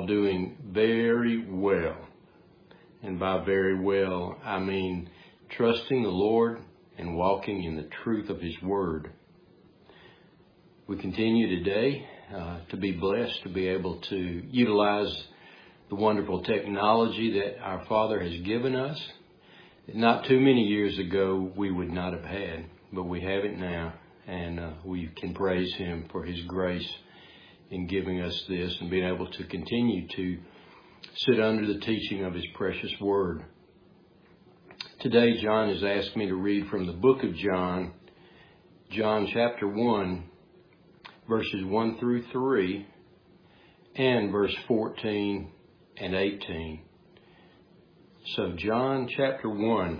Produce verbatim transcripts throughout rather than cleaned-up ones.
all doing very well. And by very well, I mean trusting the Lord and walking in the truth of His Word. We continue today uh, to be blessed to be able to utilize the wonderful technology that our Father has given us. Not too many years ago we would not have had, but we have it now, and uh, we can praise Him for His grace in giving us this and being able to continue to sit under the teaching of His precious Word. Today John has asked me to read from the book of John, John chapter one, verses one through three, and verse fourteen and eighteen. So John chapter one,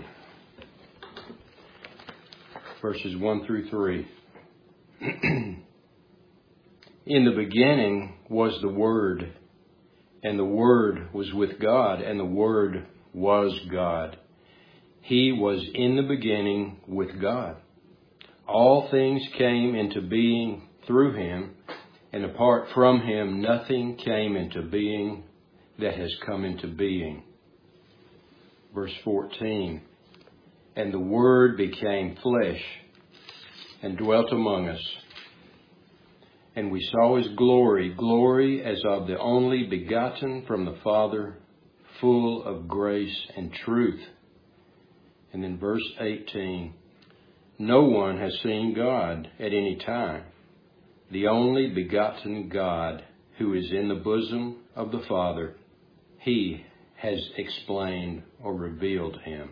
verses one through three. In the beginning was the Word, and the Word was with God, and the Word was God. He was in the beginning with God. All things came into being through Him, and apart from Him nothing came into being that has come into being. Verse fourteen, and the Word became flesh and dwelt among us. And we saw His glory, glory as of the only begotten from the Father, full of grace and truth. And then verse eighteen, no one has seen God at any time. The only begotten God who is in the bosom of the Father, He has explained or revealed Him.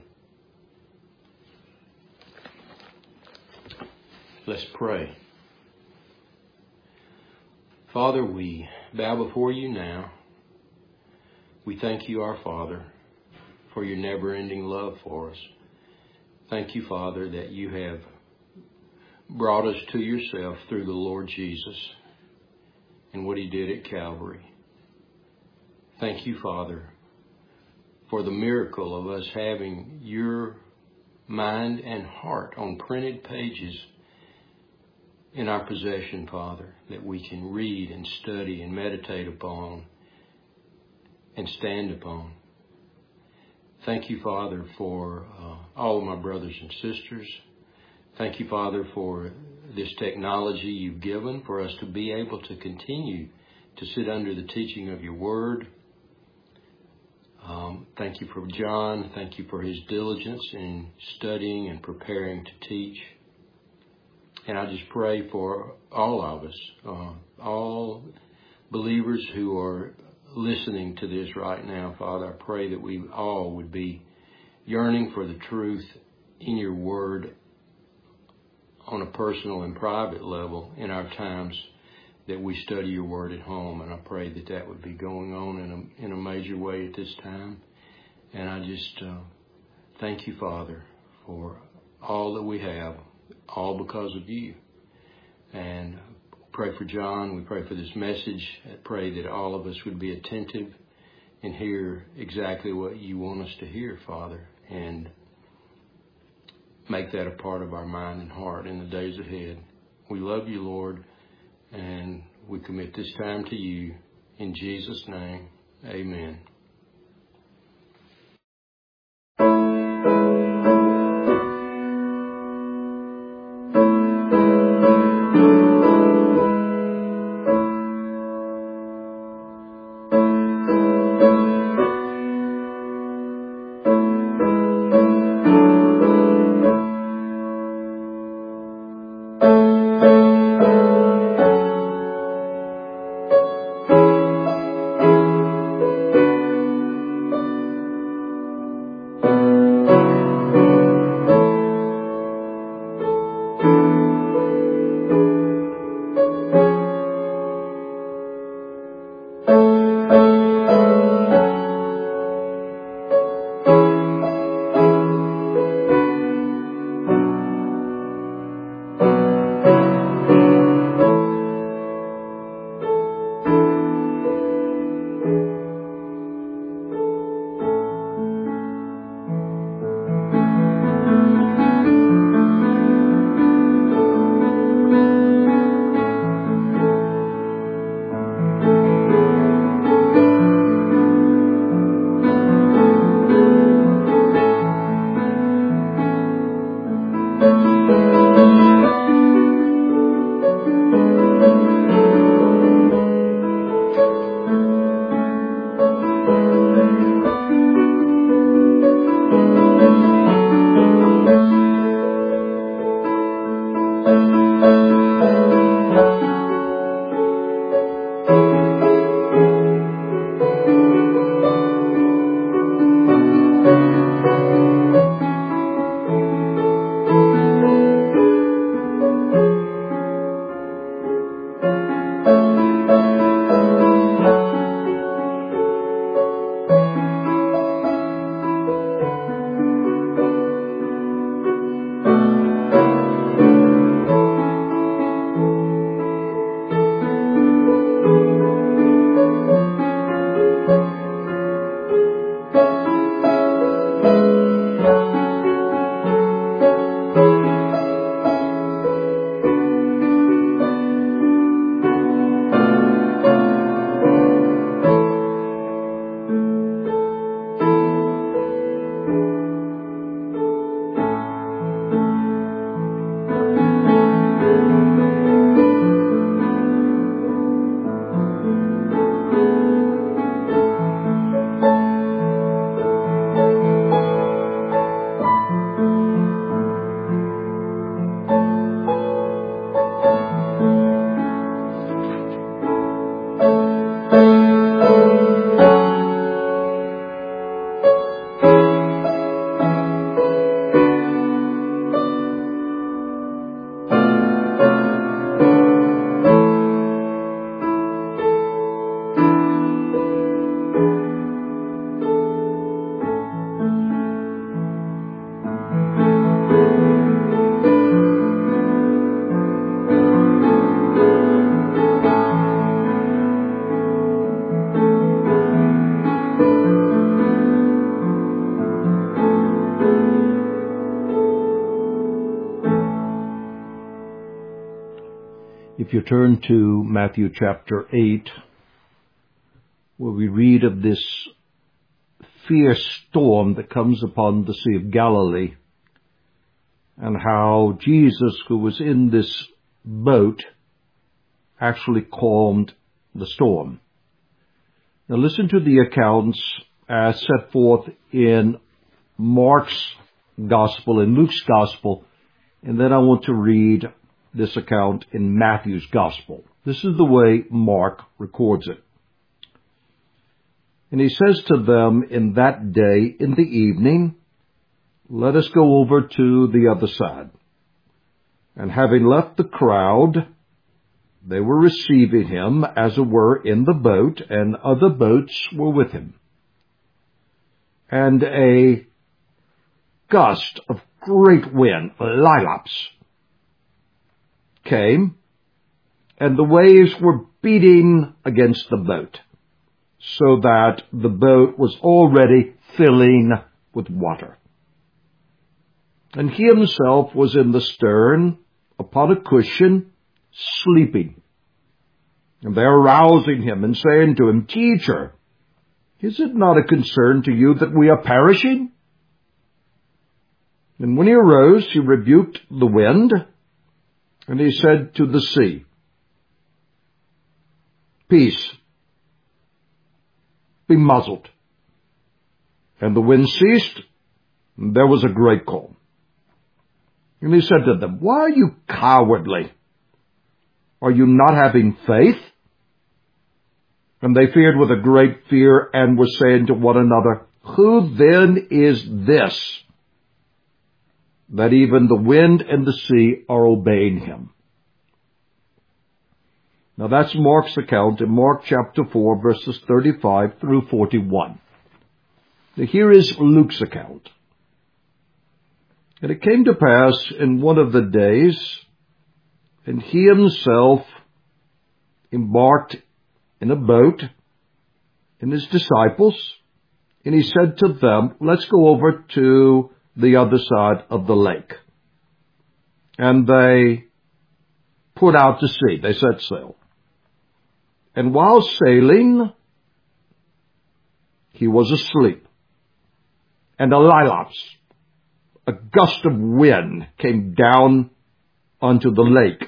Let's pray. Father, we bow before You now. We thank You, our Father, for Your never-ending love for us. Thank You, Father, that You have brought us to Yourself through the Lord Jesus and what He did at Calvary. Thank You, Father, for the miracle of us having Your mind and heart on printed pages in our possession, Father, that we can read and study and meditate upon and stand upon. Thank You, Father, for uh, all of my brothers and sisters. Thank You, Father, for this technology You've given for us to be able to continue to sit under the teaching of Your Word. Um, thank You for John. Thank You for his diligence in studying and preparing to teach. And I just pray for all of us, uh, all believers who are listening to this right now, Father. I pray that we all would be yearning for the truth in Your Word on a personal and private level in our times that we study Your Word at home. And I pray that that would be going on in a, in a major way at this time. And I just uh, thank You, Father, for all that we have, all because of You. And pray for John. We pray for this message. I pray that all of us would be attentive and hear exactly what You want us to hear, Father, and make that a part of our mind and heart in the days ahead. We love You, Lord, and we commit this time to You. In Jesus' name, amen. If you turn to Matthew chapter eight, where we read of this fierce storm that comes upon the Sea of Galilee, and how Jesus, who was in this boat, actually calmed the storm. Now listen to the accounts as set forth in Mark's Gospel and Luke's Gospel, and then I want to read this account in Matthew's Gospel. This is the way Mark records it. And he says to them in that day, in the evening, let us go over to the other side. And having left the crowd, they were receiving him, as it were, in the boat, and other boats were with him. And a gust of great wind, Lilaps, came, and the waves were beating against the boat, so that the boat was already filling with water. And he himself was in the stern, upon a cushion, sleeping. And they are rousing him and saying to him, Teacher, is it not a concern to you that we are perishing? And when he arose, he rebuked the wind, and he said to the sea, Peace, be muzzled. And the wind ceased, and there was a great calm. And he said to them, Why are you cowardly? Are you not having faith? And they feared with a great fear, and were saying to one another, Who then is this, that even the wind and the sea are obeying him? Now that's Mark's account in Mark chapter four, verses thirty-five through forty-one. Now here is Luke's account. And it came to pass in one of the days, and he himself embarked in a boat, and his disciples, and he said to them, Let's go over to the other side of the lake. And they put out to sea. They set sail. And while sailing, he was asleep. And a lilaps, a gust of wind, came down onto the lake.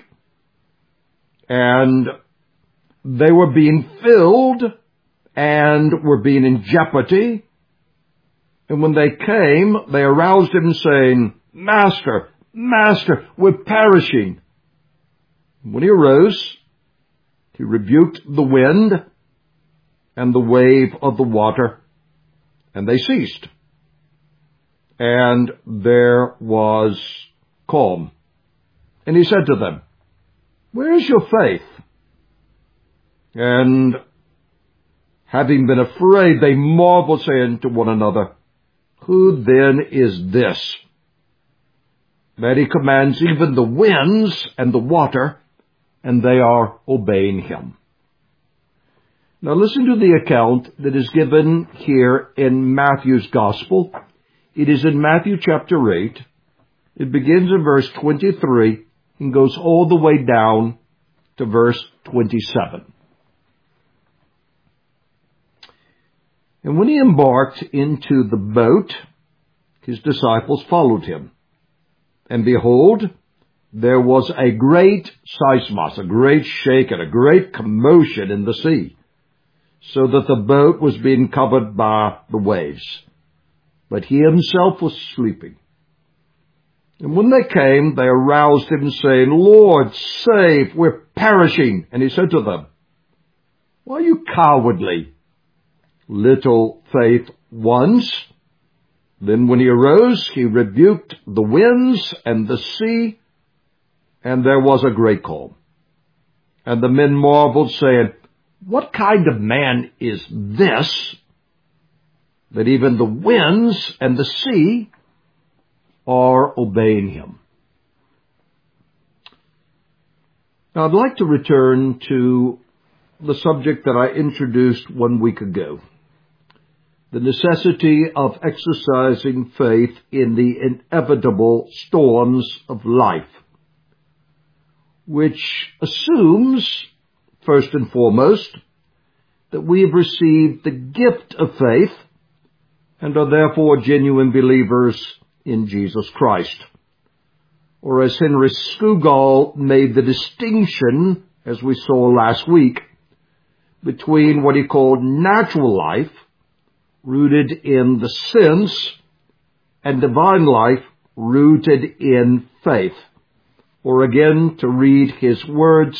And they were being filled and were being in jeopardy. And when they came, they aroused him saying, Master, Master, we're perishing. When he arose, he rebuked the wind and the wave of the water, and they ceased. And there was calm. And he said to them, Where is your faith? And having been afraid, they marveled, saying to one another, Who then is this, that he commands even the winds and the water, and they are obeying him? Now listen to the account that is given here in Matthew's Gospel. It is in Matthew chapter eight. It begins in verse twenty-three and goes all the way down to verse twenty-seven. And when he embarked into the boat, his disciples followed him. And behold, there was a great seismos, a great shake, and a great commotion in the sea, so that the boat was being covered by the waves. But he himself was sleeping. And when they came, they aroused him, saying, Lord, save, we're perishing. And he said to them, Why are you cowardly, little faith ones? Then when he arose, he rebuked the winds and the sea, and there was a great calm. And the men marveled, saying, What kind of man is this, that even the winds and the sea are obeying him? Now I'd like to return to the subject that I introduced one week ago, the necessity of exercising faith in the inevitable storms of life. which assumes, first and foremost, that we have received the gift of faith and are therefore genuine believers in Jesus Christ. Or as Henry Scougal made the distinction, as we saw last week, between what he called natural life, rooted in the sense, and divine life, rooted in faith. Or again, to read his words,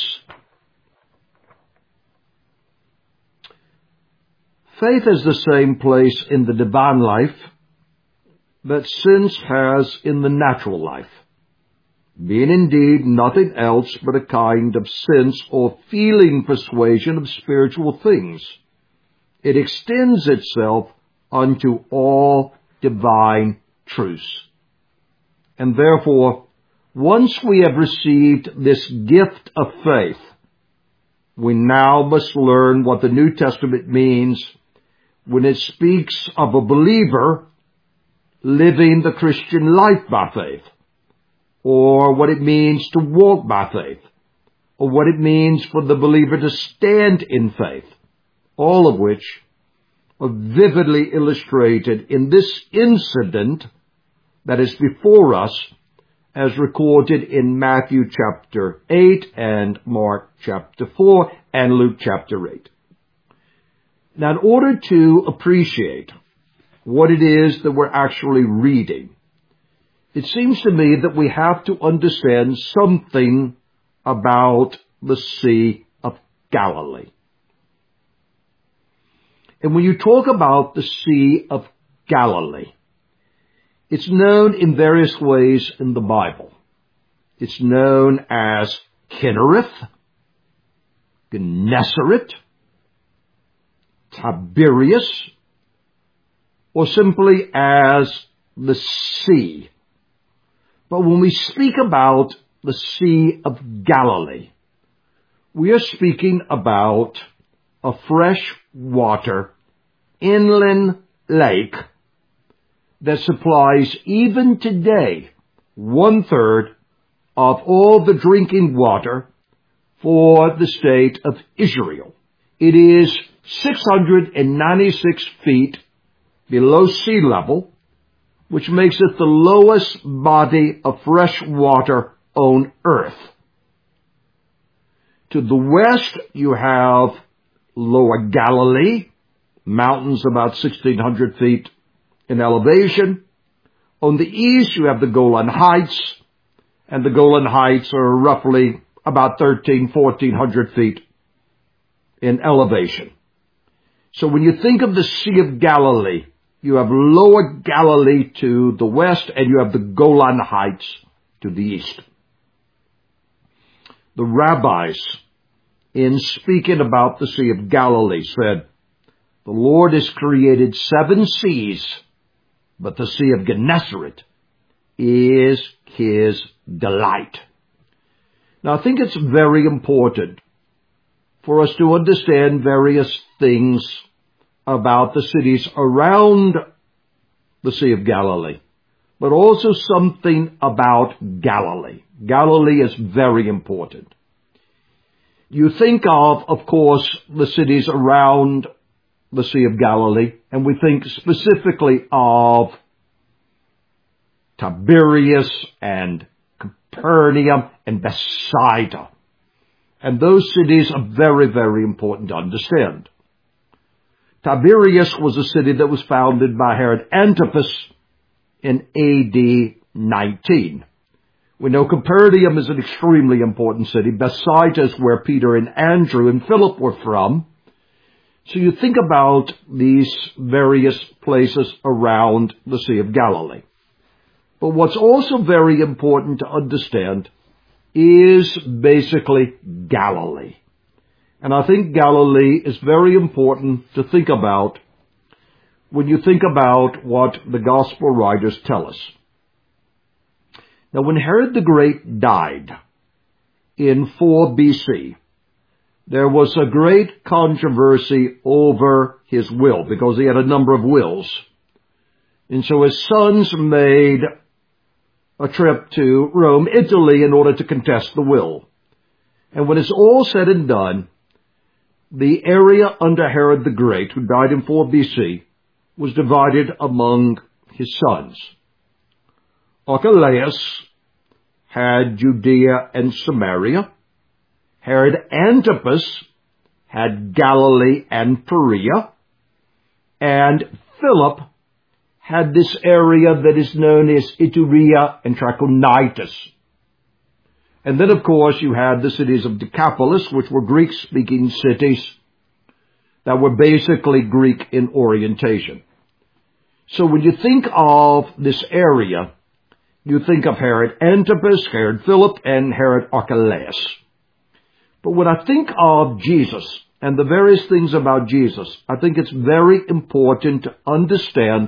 faith has the same place in the divine life that sense has in the natural life, being indeed nothing else but a kind of sense or feeling persuasion of spiritual things. It extends itself unto all divine truths. And therefore, once we have received this gift of faith, we now must learn what the New Testament means when it speaks of a believer living the Christian life by faith, or what it means to walk by faith, or what it means for the believer to stand in faith, all of which are vividly illustrated in this incident that is before us, as recorded in Matthew chapter eight and Mark chapter four and Luke chapter eight. Now, in order to appreciate what it is that we're actually reading, it seems to me that we have to understand something about the Sea of Galilee. And when you talk about the Sea of Galilee, it's known in various ways in the Bible. It's known as Kinnereth, Gennesaret, Tiberias, or simply as the sea. But when we speak about the Sea of Galilee, we are speaking about a freshwater inland lake that supplies even today one-third of all the drinking water for the state of Israel. It is six hundred ninety-six feet below sea level, which makes it the lowest body of fresh water on earth. To the west, you have Lower Galilee, mountains about sixteen hundred feet in elevation. On the east, you have the Golan Heights, and the Golan Heights are roughly about thirteen, fourteen hundred feet in elevation. So when you think of the Sea of Galilee, you have Lower Galilee to the west, and you have the Golan Heights to the east. The rabbis, in speaking about the Sea of Galilee, said, the Lord has created seven seas, but the Sea of Gennesaret is his delight. Now, I think it's very important for us to understand various things about the cities around the Sea of Galilee, but also something about Galilee. Galilee is very important. You think of, of course, the cities around the Sea of Galilee, and we think specifically of Tiberias and Capernaum and Bethsaida. And those cities are very, very important to understand. Tiberias was a city that was founded by Herod Antipas in A D nineteen. We know Capernaum is an extremely important city. Bethsaida is where Peter and Andrew and Philip were from. So you think about these various places around the Sea of Galilee. But what's also very important to understand is basically Galilee. And I think Galilee is very important to think about when you think about what the gospel writers tell us. Now, when Herod the Great died in four B C, there was a great controversy over his will because he had a number of wills. And so his sons made a trip to Rome, Italy, in order to contest the will. And when it's all said and done, the area under Herod the Great, who died in four B C, was divided among his sons. Archelaus had Judea and Samaria. Herod Antipas had Galilee and Perea. And Philip had this area that is known as Iturea and Trachonitis. And then, of course, you had the cities of Decapolis, which were Greek-speaking cities that were basically Greek in orientation. So when you think of this area, you think of Herod Antipas, Herod Philip, and Herod Archelaus. But when I think of Jesus and the various things about Jesus, I think it's very important to understand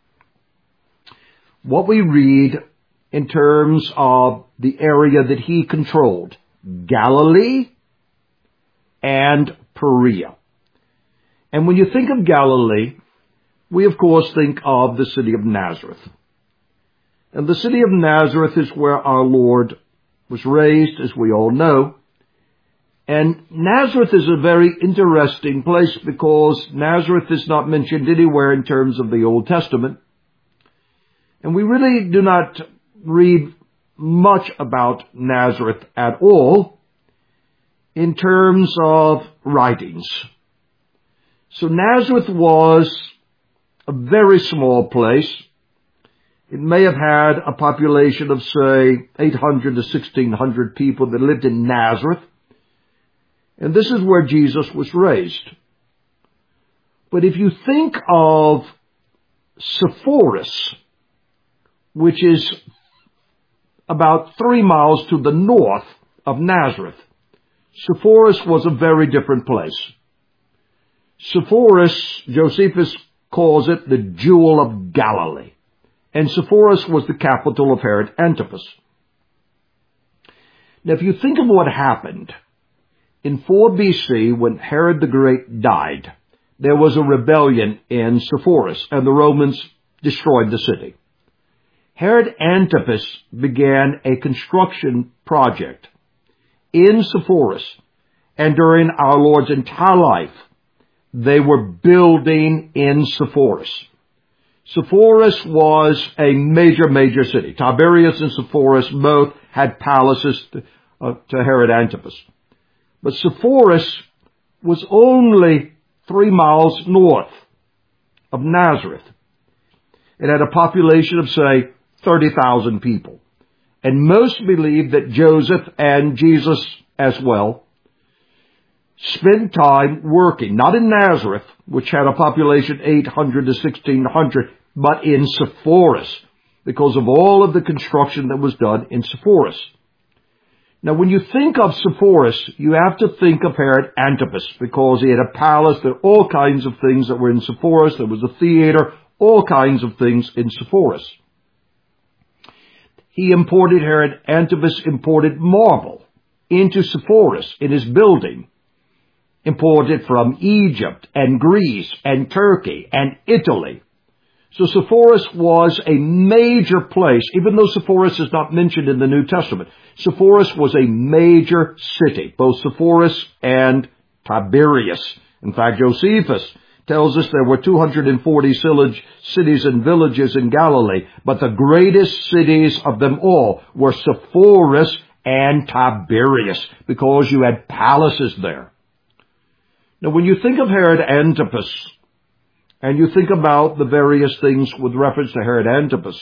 what we read in terms of the area that he controlled, Galilee and Perea. And when you think of Galilee, we of course think of the city of Nazareth. And the city of Nazareth is where our Lord was raised, as we all know. And Nazareth is a very interesting place because Nazareth is not mentioned anywhere in terms of the Old Testament. And we really do not read much about Nazareth at all in terms of writings. So Nazareth was a very small place. It may have had a population of, say, eight hundred to sixteen hundred people that lived in Nazareth. And this is where Jesus was raised. But if you think of Sepphoris, which is about three miles to the north of Nazareth, Sepphoris was a very different place. Sepphoris, Josephus calls it the jewel of Galilee. And Sepphoris was the capital of Herod Antipas. Now, if you think of what happened in four B C when Herod the Great died, there was a rebellion in Sepphoris, and the Romans destroyed the city. Herod Antipas began a construction project in Sepphoris, and during our Lord's entire life, they were building in Sepphoris. Sepphoris was a major, major city. Tiberias and Sepphoris both had palaces to, uh, to Herod Antipas. But Sepphoris was only three miles north of Nazareth. It had a population of, say, thirty thousand people. And most believe that Joseph and Jesus as well spent time working, not in Nazareth, which had a population eight hundred to sixteen hundred, but in Sepphoris, because of all of the construction that was done in Sepphoris. Now, when you think of Sepphoris, you have to think of Herod Antipas, because he had a palace. There were all kinds of things that were in Sepphoris. There was a theater, all kinds of things in Sepphoris. He imported, Herod Antipas imported marble into Sepphoris in his building, imported from Egypt and Greece and Turkey and Italy. So Sepphoris was a major place, even though Sepphoris is not mentioned in the New Testament. Sepphoris was a major city, both Sepphoris and Tiberias. In fact, Josephus tells us there were two hundred forty cities and villages in Galilee, but the greatest cities of them all were Sepphoris and Tiberias, because you had palaces there. Now, when you think of Herod Antipas, and you think about the various things with reference to Herod Antipas,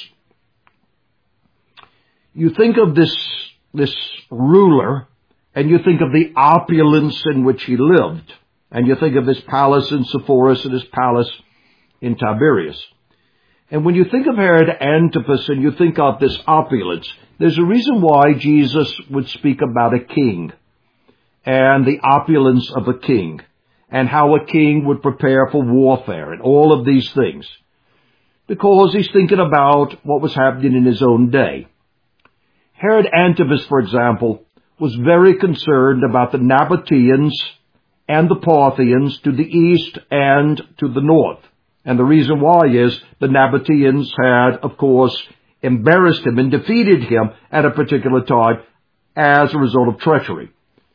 you think of this, this ruler, and you think of the opulence in which he lived. And you think of his palace in Sepphoris and his palace in Tiberias. And when you think of Herod Antipas and you think of this opulence, there's a reason why Jesus would speak about a king and the opulence of a king, and how a king would prepare for warfare and all of these things, because he's thinking about what was happening in his own day. Herod Antipas, for example, was very concerned about the Nabateans and the Parthians to the east and to the north. And the reason why is the Nabateans had, of course, embarrassed him and defeated him at a particular time as a result of treachery.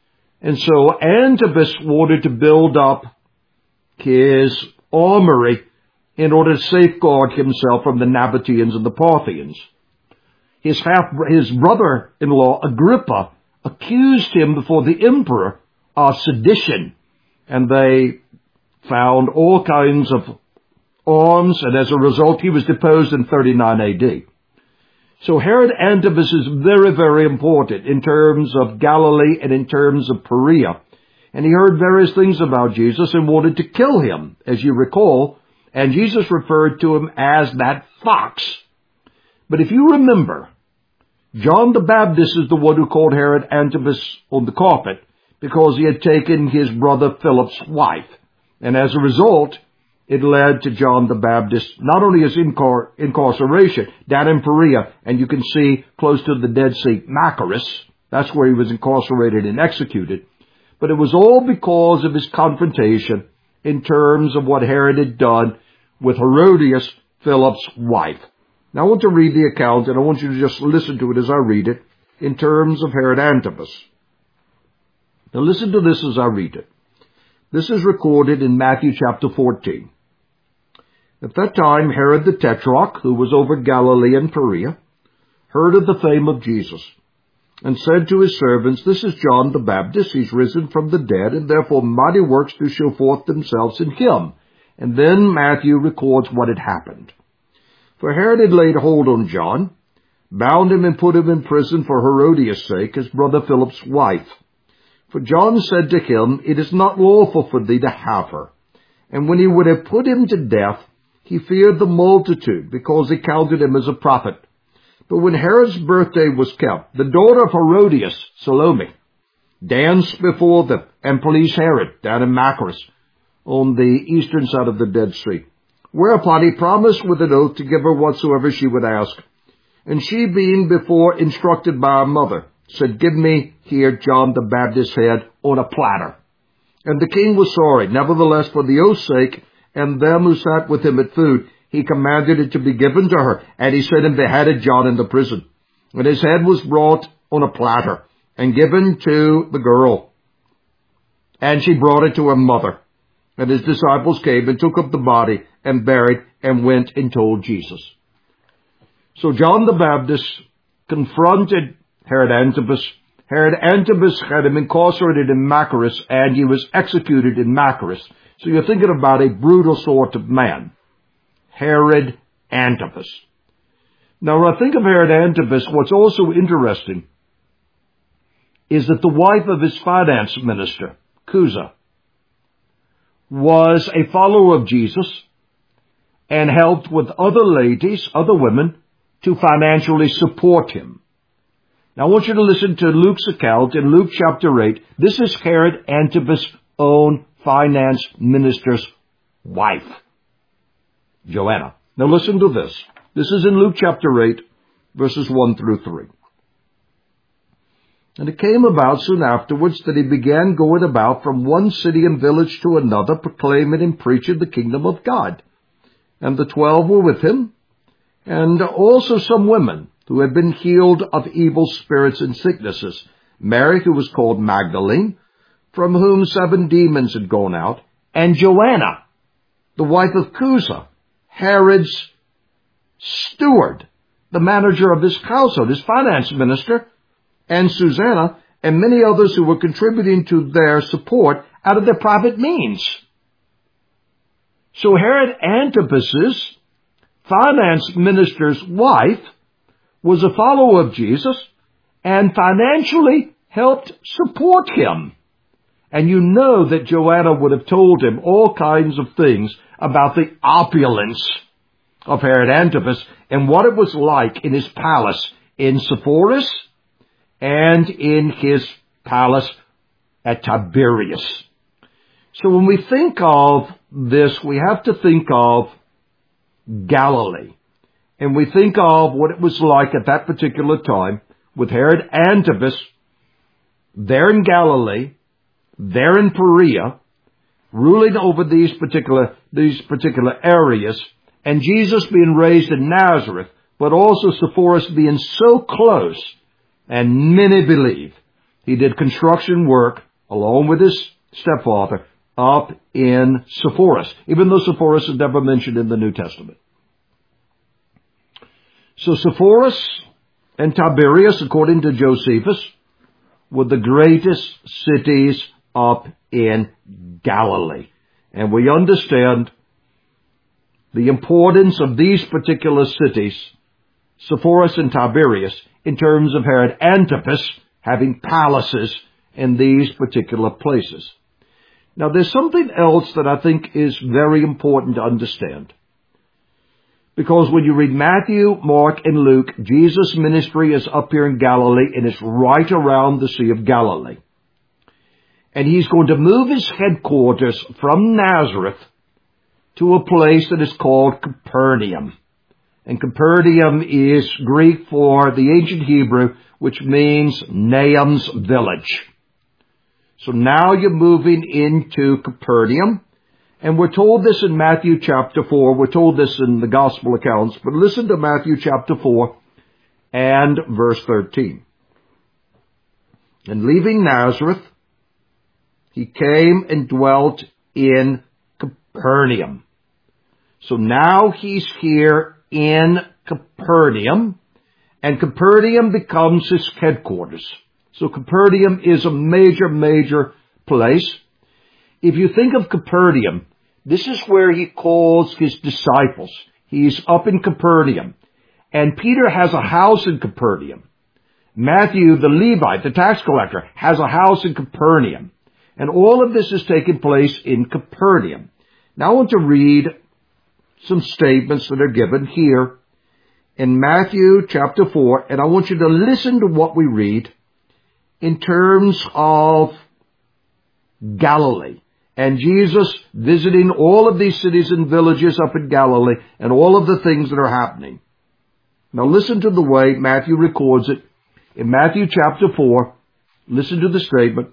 And so Antipas wanted to build up his armory in order to safeguard himself from the Nabateans and the Parthians. His half, his brother-in-law Agrippa accused him before the emperor of sedition, and they found all kinds of arms, and as a result he was deposed in thirty-nine A D. So Herod Antipas is very, very important in terms of Galilee and in terms of Perea. And he heard various things about Jesus and wanted to kill him, as you recall, and Jesus referred to him as that fox. But if you remember, John the Baptist is the one who called Herod Antipas on the carpet because he had taken his brother Philip's wife. And as a result, it led to John the Baptist, not only his incar- incarceration down in Perea, and you can see close to the Dead Sea, Machaerus, that's where he was incarcerated and executed, but it was all because of his confrontation in terms of what Herod had done with Herodias, Philip's wife. Now I want to read the account, and I want you to just listen to it as I read it, in terms of Herod Antipas. Now listen to this as I read it. This is recorded in Matthew chapter fourteen. At that time, Herod the Tetrarch, who was over Galilee and Perea, heard of the fame of Jesus, and said to his servants, "This is John the Baptist. He's risen from the dead, and therefore mighty works do show forth themselves in him." And then Matthew records what had happened. For Herod had laid hold on John, bound him and put him in prison for Herodias' sake, his brother Philip's wife. For John said to him, "It is not lawful for thee to have her." And when he would have put him to death, he feared the multitude, because they counted him as a prophet. But when Herod's birthday was kept, the daughter of Herodias, Salome, danced before them and pleased Herod down in Machaerus on the eastern side of the Dead Sea. Whereupon he promised with an oath to give her whatsoever she would ask. And she, being before instructed by her mother, said, "Give me here John the Baptist's head on a platter." And the king was sorry. Nevertheless, for the oath's sake, and them who sat with him at food, he commanded it to be given to her. And he sent and beheaded John in the prison. And his head was brought on a platter and given to the girl. And she brought it to her mother. And his disciples came and took up the body and buried and went and told Jesus. So John the Baptist confronted Herod Antipas. Herod Antipas had him incarcerated in Machaerus, and he was executed in Machaerus. So you're thinking about a brutal sort of man, Herod Antipas. Now, when I think of Herod Antipas, what's also interesting is that the wife of his finance minister, Chuza, was a follower of Jesus and helped with other ladies, other women, to financially support him. Now I want you to listen to Luke's account in Luke chapter eight. This is Herod Antipas' own finance minister's wife, Joanna. Now listen to this. This is in Luke chapter eight, verses one through three. And it came about soon afterwards that he began going about from one city and village to another, proclaiming and preaching the kingdom of God. And the twelve were with him, and also some women who had been healed of evil spirits and sicknesses. Mary, who was called Magdalene, from whom seven demons had gone out, and Joanna, the wife of Chuza, Herod's steward, the manager of his household, his finance minister, and Susanna, and many others who were contributing to their support out of their private means. So Herod Antipas's finance minister's wife was a follower of Jesus and financially helped support him. And you know that Joanna would have told him all kinds of things about the opulence of Herod Antipas and what it was like in his palace in Sepphoris and in his palace at Tiberias. So when we think of this, we have to think of Galilee. And we think of what it was like at that particular time with Herod Antipas there in Galilee, there in Perea, ruling over these particular, these particular areas, and Jesus being raised in Nazareth, but also Sepphoris being so close, and many believe he did construction work along with his stepfather, up in Sepphoris, even though Sepphoris is never mentioned in the New Testament. So Sepphoris and Tiberias, according to Josephus, were the greatest cities up in Galilee. And we understand the importance of these particular cities, Sepphoris and Tiberias, in terms of Herod Antipas having palaces in these particular places. Now, there's something else that I think is very important to understand. Because when you read Matthew, Mark, and Luke, Jesus' ministry is up here in Galilee, and it's right around the Sea of Galilee. And he's going to move his headquarters from Nazareth to a place that is called Capernaum. And Capernaum is Greek for the ancient Hebrew, which means Nahum's village. So now you're moving into Capernaum. And we're told this in Matthew chapter four. We're told this in the gospel accounts. But listen to Matthew chapter four and verse thirteen. And leaving Nazareth, he came and dwelt in Capernaum. So now he's here in Capernaum, and Capernaum becomes his headquarters. So Capernaum is a major, major place. If you think of Capernaum, this is where he calls his disciples. He's up in Capernaum. And Peter has a house in Capernaum. Matthew, the Levite, the tax collector, has a house in Capernaum. And all of this is taking place in Capernaum. Now I want to read some statements that are given here in Matthew chapter four, and I want you to listen to what we read in terms of Galilee. And Jesus visiting all of these cities and villages up in Galilee and all of the things that are happening. Now listen to the way Matthew records it. In Matthew chapter four, listen to the statement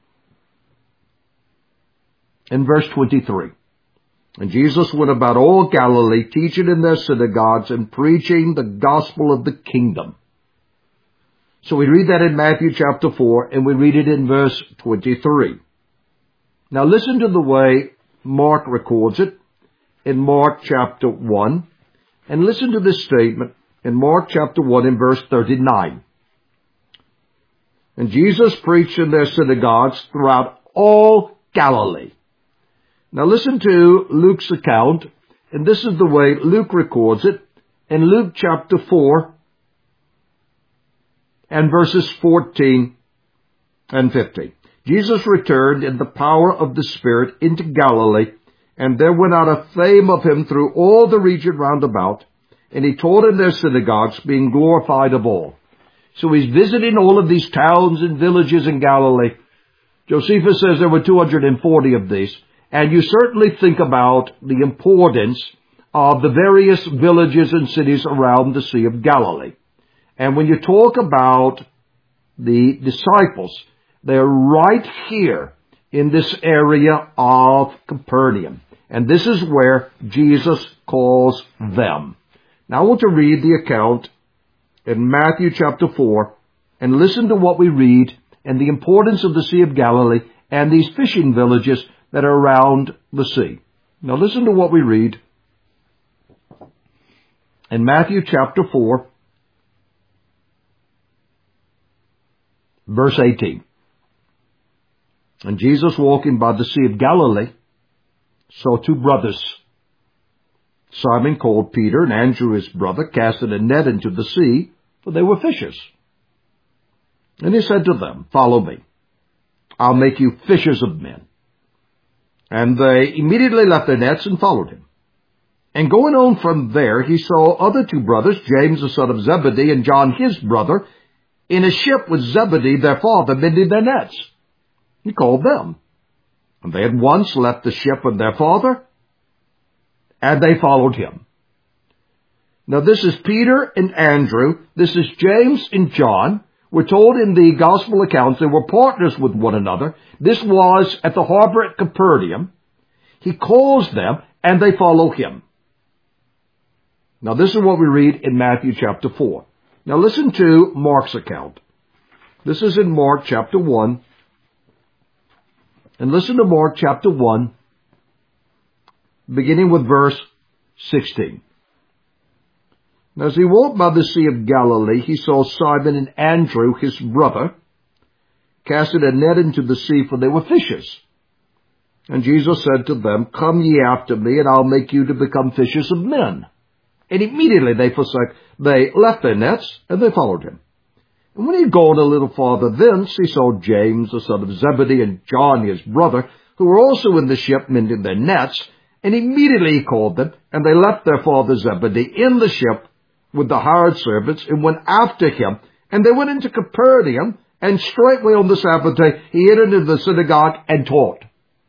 in verse twenty-three. And Jesus went about all Galilee, teaching in their synagogues and preaching the gospel of the kingdom. So we read that in Matthew chapter four, and we read it in verse twenty-three. Now listen to the way Mark records it in Mark chapter one, and listen to this statement in Mark chapter one in verse thirty-nine. And Jesus preached in their synagogues throughout all Galilee. Now listen to Luke's account, and this is the way Luke records it in Luke chapter four and verses fourteen and fifteen. Jesus returned in the power of the Spirit into Galilee, and there went out a fame of him through all the region round about, and he taught in their synagogues, being glorified of all. So he's visiting all of these towns and villages in Galilee. Josephus says there were two hundred forty of these. And you certainly think about the importance of the various villages and cities around the Sea of Galilee. And when you talk about the disciples, they're right here in this area of Capernaum. And this is where Jesus calls them. Now I want to read the account in Matthew chapter four and listen to what we read and the importance of the Sea of Galilee and these fishing villages that are around the sea. Now listen to what we read in Matthew chapter four, verse eighteen. And Jesus, walking by the Sea of Galilee, saw two brothers, Simon called Peter and Andrew his brother, casting a net into the sea, for they were fishers. And he said to them, "Follow me. I'll make you fishers of men." And they immediately left their nets and followed him. And going on from there, he saw other two brothers, James the son of Zebedee and John his brother, in a ship with Zebedee their father, mending their nets. He called them. And they at once left the ship and their father, and they followed him. Now this is Peter and Andrew. This is James and John. We're told in the gospel accounts they were partners with one another. This was at the harbor at Capernaum. He calls them, and they follow him. Now this is what we read in Matthew chapter four. Now listen to Mark's account. This is in Mark chapter one And listen to Mark chapter one, beginning with verse sixteen. Now, as he walked by the Sea of Galilee, he saw Simon and Andrew, his brother, casting a net into the sea, for they were fishers. And Jesus said to them, "Come ye after me, and I'll make you to become fishers of men." And immediately they forsook, they left their nets, and they followed him. And when he had gone a little farther thence, he saw James, the son of Zebedee, and John, his brother, who were also in the ship mending their nets. And immediately he called them, and they left their father Zebedee in the ship with the hired servants, and went after him. And they went into Capernaum, and straightway on the Sabbath day he entered into the synagogue and taught.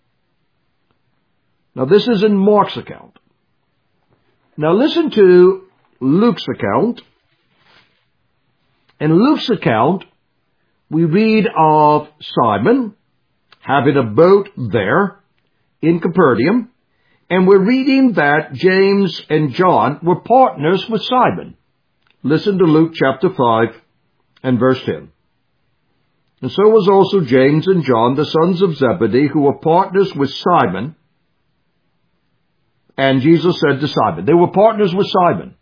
Now this is in Mark's account. Now listen to Luke's account. In Luke's account, we read of Simon having a boat there in Capernaum, and we're reading that James and John were partners with Simon. Listen to Luke chapter five and verse ten. And so was also James and John, the sons of Zebedee, who were partners with Simon. And Jesus said to Simon, they were partners with Simon.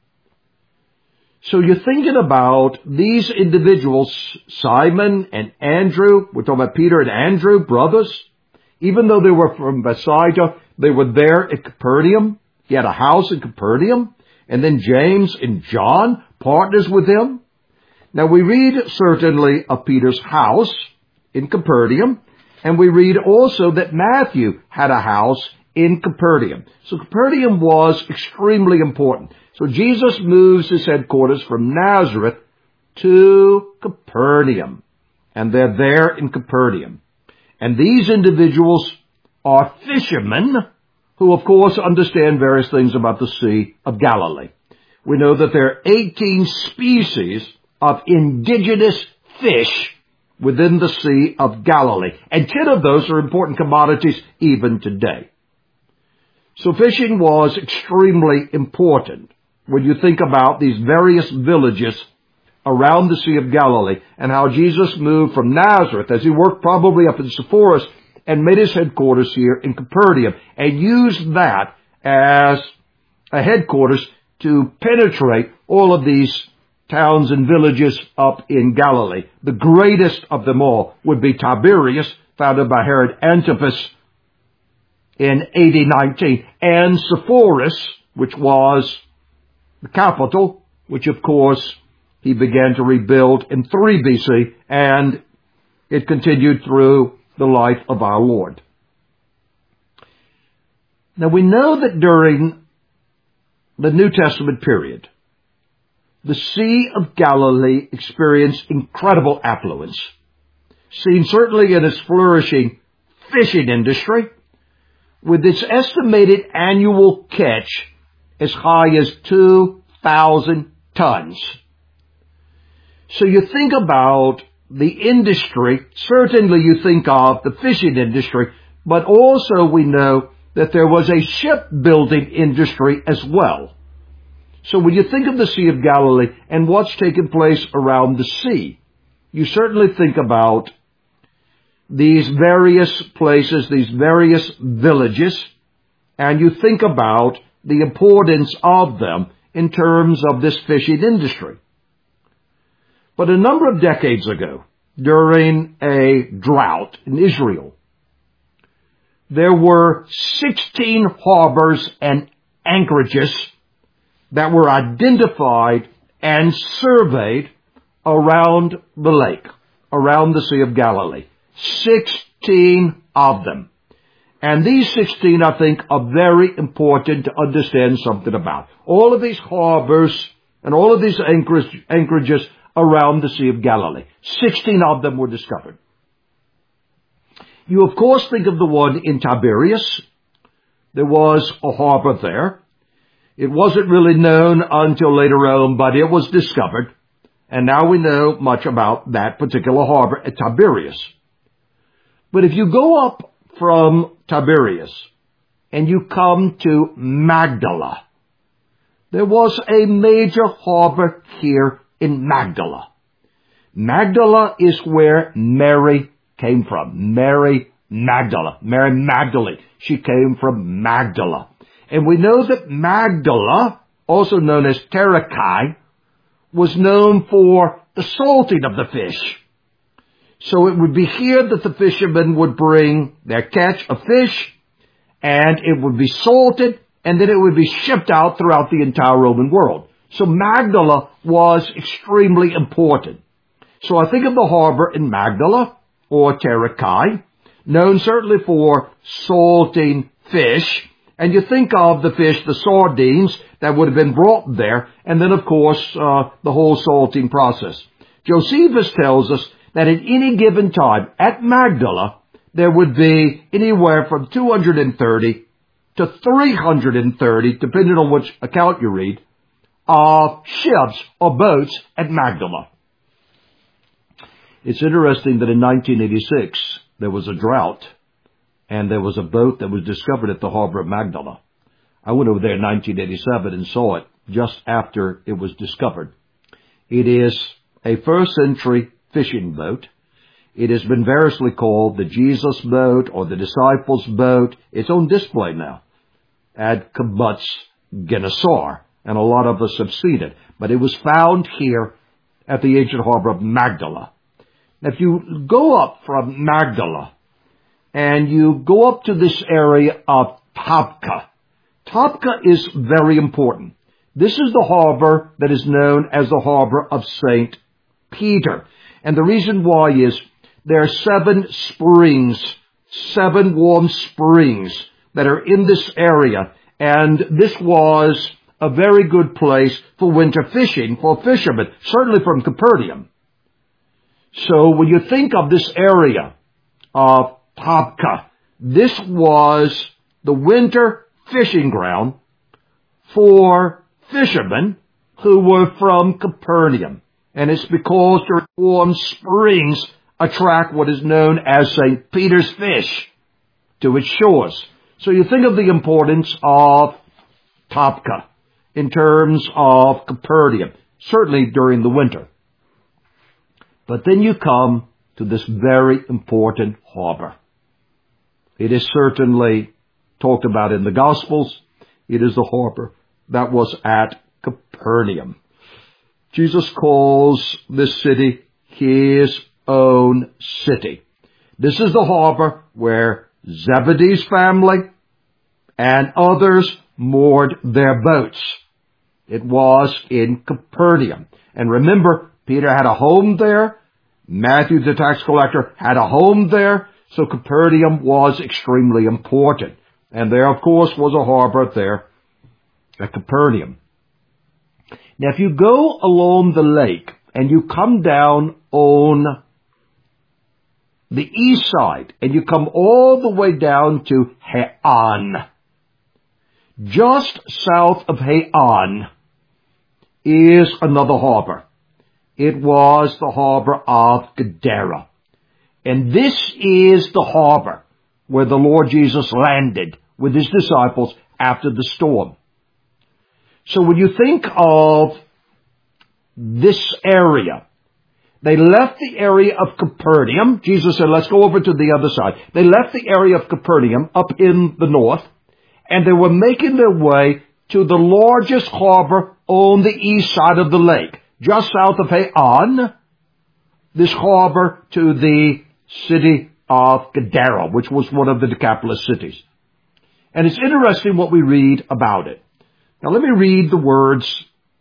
So you're thinking about these individuals, Simon and Andrew. We're talking about Peter and Andrew, brothers. Even though they were from Bethsaida, they were there at Capernaum. He had a house in Capernaum. And then James and John, partners with him. Now we read certainly of Peter's house in Capernaum. And we read also that Matthew had a house in Capernaum. So Capernaum was extremely important. So Jesus moves his headquarters from Nazareth to Capernaum. And they're there in Capernaum. And these individuals are fishermen who, of course, understand various things about the Sea of Galilee. We know that there are eighteen species of indigenous fish within the Sea of Galilee. And ten of those are important commodities even today. So fishing was extremely important when you think about these various villages around the Sea of Galilee and how Jesus moved from Nazareth as he worked probably up in Sepphoris and made his headquarters here in Capernaum and used that as a headquarters to penetrate all of these towns and villages up in Galilee. The greatest of them all would be Tiberias, founded by Herod Antipas in A D nineteen, and Sepphoris, which was the capital, which of course he began to rebuild in three B C, and it continued through the life of our Lord. Now we know that during the New Testament period, the Sea of Galilee experienced incredible affluence, seen certainly in its flourishing fishing industry, with its estimated annual catch as high as two thousand tons. So you think about the industry, certainly you think of the fishing industry, but also we know that there was a shipbuilding industry as well. So when you think of the Sea of Galilee and what's taken place around the sea, you certainly think about these various places, these various villages, and you think about the importance of them in terms of this fishing industry. But a number of decades ago, during a drought in Israel, there were sixteen harbors and anchorages that were identified and surveyed around the lake, around the Sea of Galilee. Sixteen of them. And these sixteen, I think, are very important to understand something about. All of these harbors and all of these anchorages around the Sea of Galilee. Sixteen of them were discovered. You, of course, think of the one in Tiberias. There was a harbor there. It wasn't really known until later on, but it was discovered. And now we know much about that particular harbor at Tiberias. But if you go up from Tiberias and you come to Magdala, there was a major harbor here in Magdala. Magdala is where Mary came from. Mary Magdala. Mary Magdalene. She came from Magdala. And we know that Magdala, also known as Terakai, was known for the salting of the fish. So it would be here that the fishermen would bring their catch of fish, and it would be salted, and then it would be shipped out throughout the entire Roman world. So Magdala was extremely important. So I think of the harbor in Magdala, or Terakai, known certainly for salting fish, and you think of the fish, the sardines, that would have been brought there, and then, of course, uh, the whole salting process. Josephus tells us that at any given time, at Magdala, there would be anywhere from two hundred thirty to three hundred thirty, depending on which account you read, of ships or boats at Magdala. It's interesting that in nineteen eighty-six, there was a drought, and there was a boat that was discovered at the harbor of Magdala. I went over there in nineteen eighty-seven and saw it just after it was discovered. It is a first century fishing boat. It has been variously called the Jesus boat or the disciples boat. It's on display now at Kibbutz Gennesaar, and a lot of us have seen it. But it was found here at the ancient harbor of Magdala. Now, if you go up from Magdala and you go up to this area of Tabqa, Tabqa is very important. This is the harbor that is known as the harbor of Saint Peter. And the reason why is there are seven springs, seven warm springs that are in this area. And this was a very good place for winter fishing for fishermen, certainly from Capernaum. So when you think of this area of Tabqa, this was the winter fishing ground for fishermen who were from Capernaum. And it's because their warm springs attract what is known as Saint Peter's fish to its shores. So you think of the importance of Tabqa in terms of Capernaum, certainly during the winter. But then you come to this very important harbor. It is certainly talked about in the Gospels. It is the harbor that was at Capernaum. Jesus calls this city his own city. This is the harbor where Zebedee's family and others moored their boats. It was in Capernaum. And remember, Peter had a home there. Matthew, the tax collector, had a home there. So Capernaum was extremely important. And there, of course, was a harbor there at Capernaum. Now, if you go along the lake and you come down on the east side and you come all the way down to He'an, just south of He'an is another harbor. It was the harbor of Gadara. And this is the harbor where the Lord Jesus landed with his disciples after the storm. So when you think of this area, they left the area of Capernaum. Jesus said, let's go over to the other side. They left the area of Capernaum up in the north, and they were making their way to the largest harbor on the east side of the lake, just south of He'an, this harbor to the city of Gadara, which was one of the Decapolis cities. And it's interesting what we read about it. Now let me read the words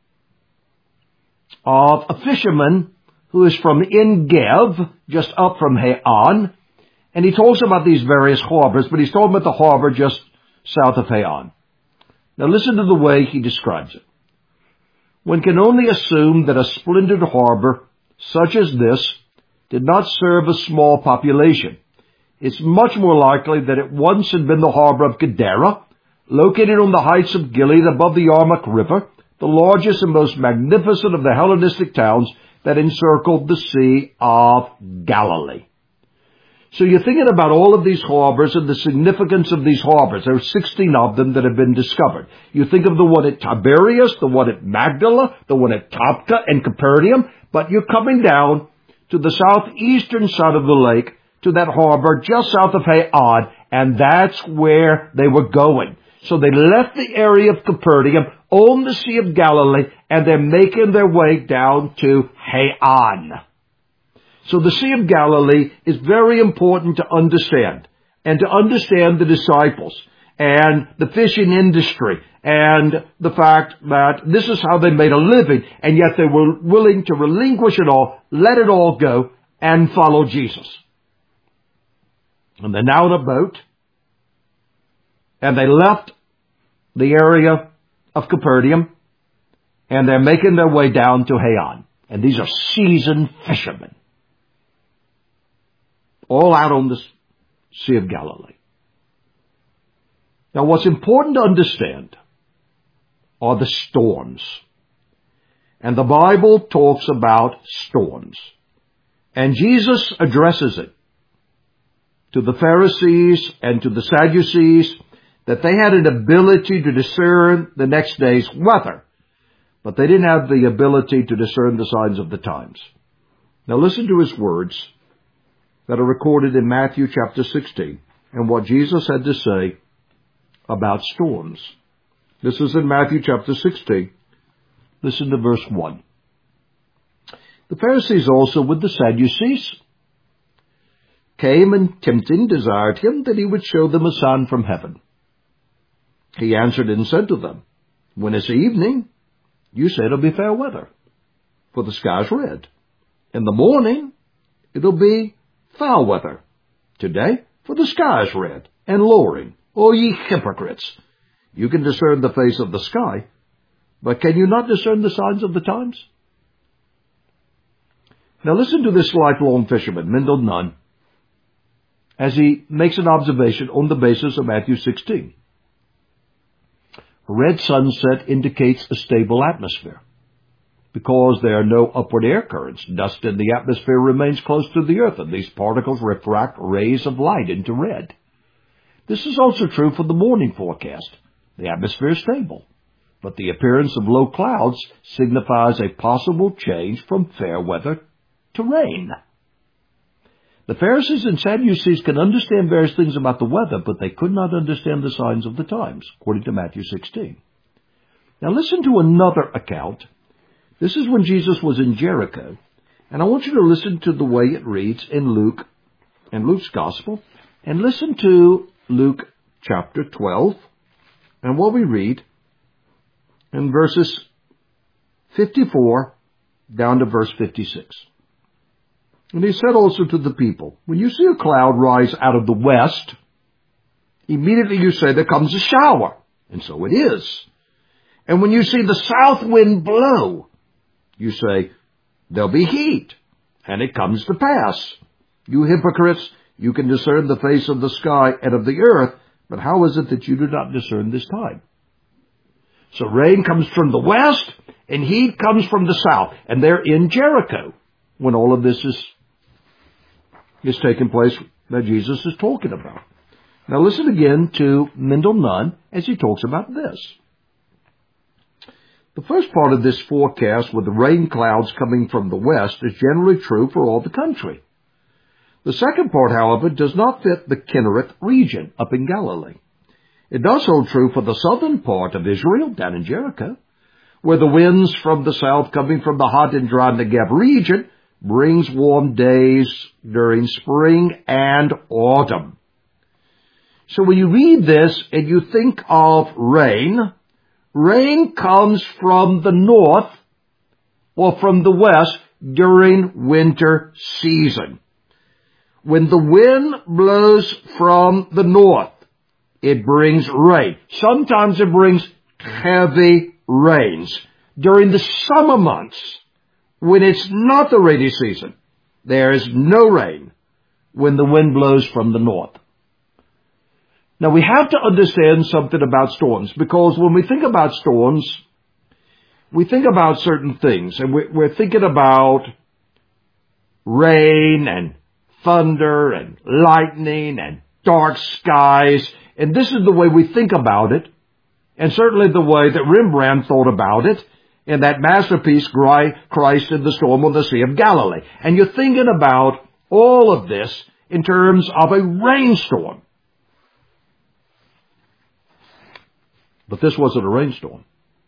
of a fisherman who is from En-Gev, just up from He'an, and he talks about these various harbors, but he's talking about the harbor just south of He'an. Now listen to the way he describes it. One can only assume that a splendid harbor such as this did not serve a small population. It's much more likely that it once had been the harbor of Gadara, located on the heights of Gilead above the Yarmuk River, the largest and most magnificent of the Hellenistic towns that encircled the Sea of Galilee. So you're thinking about all of these harbors and the significance of these harbors. There are sixteen of them that have been discovered. You think of the one at Tiberias, the one at Magdala, the one at Tabqa and Capernaum, but you're coming down to the southeastern side of the lake to that harbor just south of Hai-Ad, and that's where they were going. So they left the area of Capernaum on the Sea of Galilee, and they're making their way down to Hai-Ad. So the Sea of Galilee is very important to understand, and to understand the disciples and the fishing industry and the fact that this is how they made a living, and yet they were willing to relinquish it all, let it all go, and follow Jesus. And they're now in a boat, and they left the area of Capernaum, and they're making their way down to Hai-Ad. And these are seasoned fishermen, all out on the Sea of Galilee. Now, what's important to understand are the storms. And the Bible talks about storms. And Jesus addresses it to the Pharisees and to the Sadducees, that they had an ability to discern the next day's weather, but they didn't have the ability to discern the signs of the times. Now listen to his words that are recorded in Matthew chapter sixteen, and what Jesus had to say about storms. This is in Matthew chapter sixteen. Listen to verse one. The Pharisees also with the Sadducees came and tempting desired him that he would show them a sign from heaven. He answered and said to them, when it's evening, you say it'll be fair weather, for the sky's red. In the morning, it'll be foul weather. Today, for the sky's red and lowering. O ye hypocrites, you can discern the face of the sky, but can you not discern the signs of the times? Now listen to this lifelong fisherman, Mendel Nunn, as he makes an observation on the basis of Matthew sixteen. A red sunset indicates a stable atmosphere. Because there are no upward air currents, dust in the atmosphere remains close to the earth, and these particles refract rays of light into red. This is also true for the morning forecast. The atmosphere is stable, but the appearance of low clouds signifies a possible change from fair weather to rain. The Pharisees and Sadducees can understand various things about the weather, but they could not understand the signs of the times, according to Matthew sixteen. Now listen to another account. This is when Jesus was in Jericho, and I want you to listen to the way it reads in Luke, in Luke's Gospel, and listen to Luke chapter twelve, and what we read in verses fifty-four down to verse fifty-six. And he said also to the people, when you see a cloud rise out of the west, immediately you say, there comes a shower. And so it is. And when you see the south wind blow, you say, there'll be heat. And it comes to pass. You hypocrites, you can discern the face of the sky and of the earth, but how is it that you do not discern this time? So rain comes from the west, and heat comes from the south. And they're in Jericho when all of this is is taking place that Jesus is talking about. Now listen again to Mendel Nunn as he talks about this. The first part of this forecast with the rain clouds coming from the west is generally true for all the country. The second part, however, does not fit the Kinnereth region up in Galilee. It does hold true for the southern part of Israel, down in Jericho, where the winds from the south coming from the hot and dry Negev region brings warm days during spring and autumn. So when you read this and you think of rain, rain comes from the north or from the west during winter season. When the wind blows from the north, it brings rain. Sometimes it brings heavy rains. During the summer months, when it's not the rainy season, there is no rain when the wind blows from the north. Now we have to understand something about storms, because when we think about storms, we think about certain things, and we're thinking about rain and thunder and lightning and dark skies, and this is the way we think about it, and certainly the way that Rembrandt thought about it in that masterpiece, Christ in the Storm on the Sea of Galilee. And you're thinking about all of this, in terms of a rainstorm. But this wasn't a rainstorm.